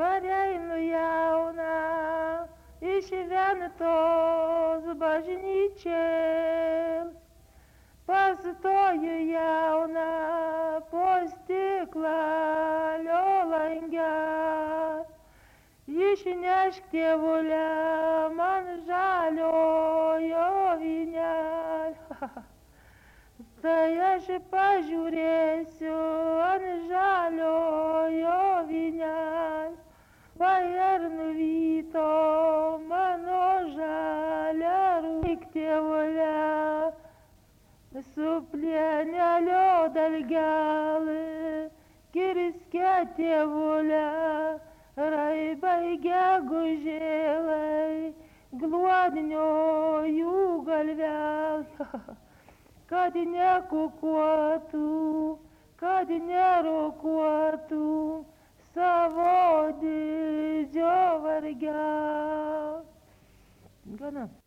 pareinu jauna iš Ventos bažnyčios, pastoju jauna po stiklalio lange, išnešk tėvulę man žaliojo vynelio. Tai aš pažiūrėsiu ant žaliojo vynelio, vai ar nuvyto mano žalia rūk tėvulę, su plienelio dalgelį kirske tėvulę, raibai gegužėlai, gluodnio jų galvelio, kad nekukuotų, kad nerokuotų savo didžio vargelio. Gana.